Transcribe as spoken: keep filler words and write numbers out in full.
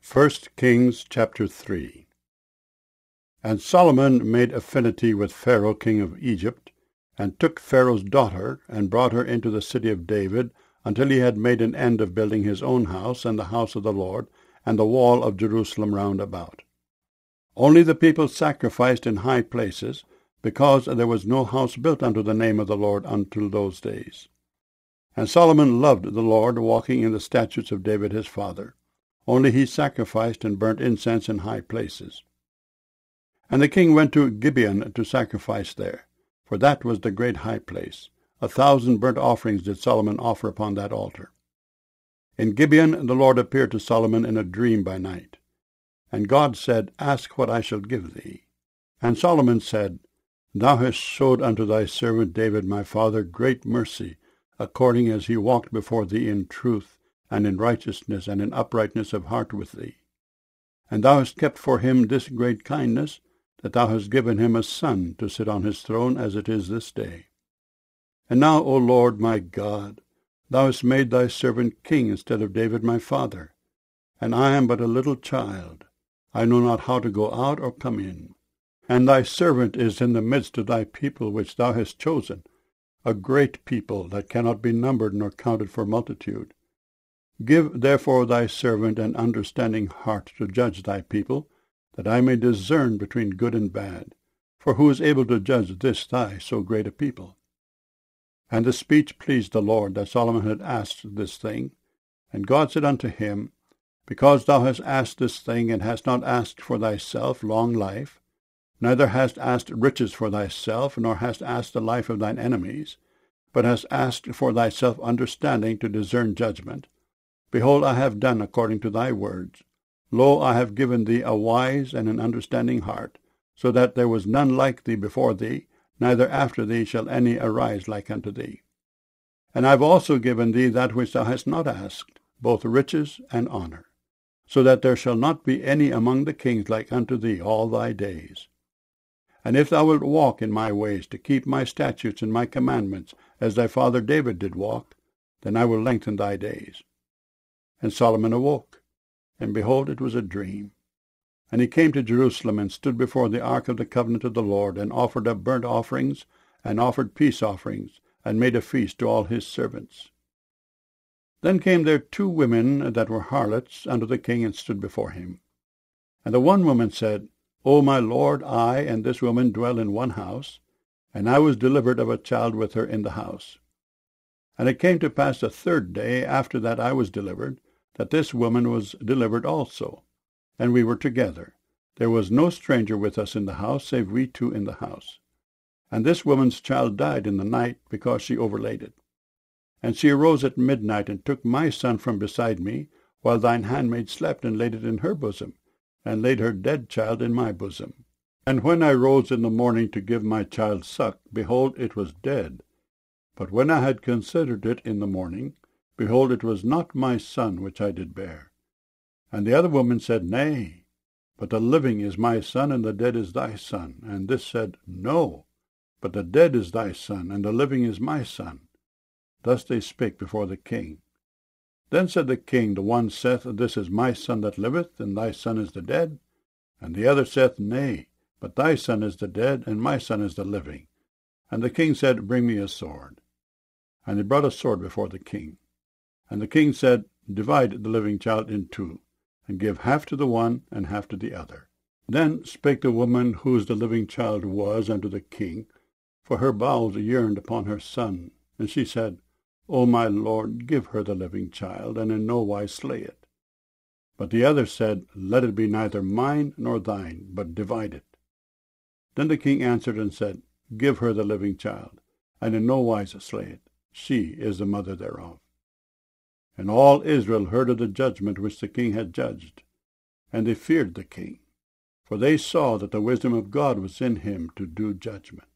First Kings chapter three. And Solomon made affinity with Pharaoh king of Egypt, and took Pharaoh's daughter, and brought her into the city of David, until he had made an end of building his own house, and the house of the Lord, and the wall of Jerusalem round about. Only the people sacrificed in high places, because there was no house built unto the name of the Lord until those days. And Solomon loved the Lord, walking in the statutes of David his father. Only he sacrificed and burnt incense in high places. And the king went to Gibeon to sacrifice there, for that was the great high place. A thousand burnt offerings did Solomon offer upon that altar. In Gibeon the Lord appeared to Solomon in a dream by night. And God said, Ask what I shall give thee. And Solomon said, Thou hast showed unto thy servant David my father great mercy, according as he walked before thee in truth, and in righteousness, and in uprightness of heart with thee. And thou hast kept for him this great kindness, that thou hast given him a son to sit on his throne, as it is this day. And now, O Lord my God, thou hast made thy servant king instead of David my father. And I am but a little child. I know not how to go out or come in. And thy servant is in the midst of thy people which thou hast chosen, a great people that cannot be numbered nor counted for multitude. Give therefore thy servant an understanding heart to judge thy people, that I may discern between good and bad. For who is able to judge this thy so great a people? And the speech pleased the Lord, that Solomon had asked this thing. And God said unto him, Because thou hast asked this thing, and hast not asked for thyself long life, neither hast asked riches for thyself, nor hast asked the life of thine enemies, but hast asked for thyself understanding to discern judgment, behold, I have done according to thy words. Lo, I have given thee a wise and an understanding heart, so that there was none like thee before thee, neither after thee shall any arise like unto thee. And I have also given thee that which thou hast not asked, both riches and honour, so that there shall not be any among the kings like unto thee all thy days. And if thou wilt walk in my ways, to keep my statutes and my commandments, as thy father David did walk, then I will lengthen thy days. And Solomon awoke, and behold, it was a dream. And he came to Jerusalem, and stood before the ark of the covenant of the Lord, and offered up burnt offerings, and offered peace offerings, and made a feast to all his servants. Then came there two women that were harlots unto the king, and stood before him. And the one woman said, O my lord, I and this woman dwell in one house, and I was delivered of a child with her in the house. And it came to pass the third day after that I was delivered, that this woman was delivered also, and we were together. There was no stranger with us in the house, save we two in the house. And this woman's child died in the night, because she overlaid it. And she arose at midnight, and took my son from beside me, while thine handmaid slept, and laid it in her bosom, and laid her dead child in my bosom. And when I rose in the morning to give my child suck, behold, it was dead. But when I had considered it in the morning, behold, it was not my son which I did bear. And the other woman said, Nay, but the living is my son, and the dead is thy son. And this said, No, but the dead is thy son, and the living is my son. Thus they spake before the king. Then said the king, The one saith, This is my son that liveth, and thy son is the dead. And the other saith, Nay, but thy son is the dead, and my son is the living. And the king said, Bring me a sword. And they brought a sword before the king. And the king said, Divide the living child in two, and give half to the one, and half to the other. Then spake the woman whose the living child was unto the king, for her bowels yearned upon her son. And she said, O my lord, give her the living child, and in no wise slay it. But the other said, Let it be neither mine nor thine, but divide it. Then the king answered and said, Give her the living child, and in no wise slay it. She is the mother thereof. And all Israel heard of the judgment which the king had judged, and they feared the king, for they saw that the wisdom of God was in him to do judgment.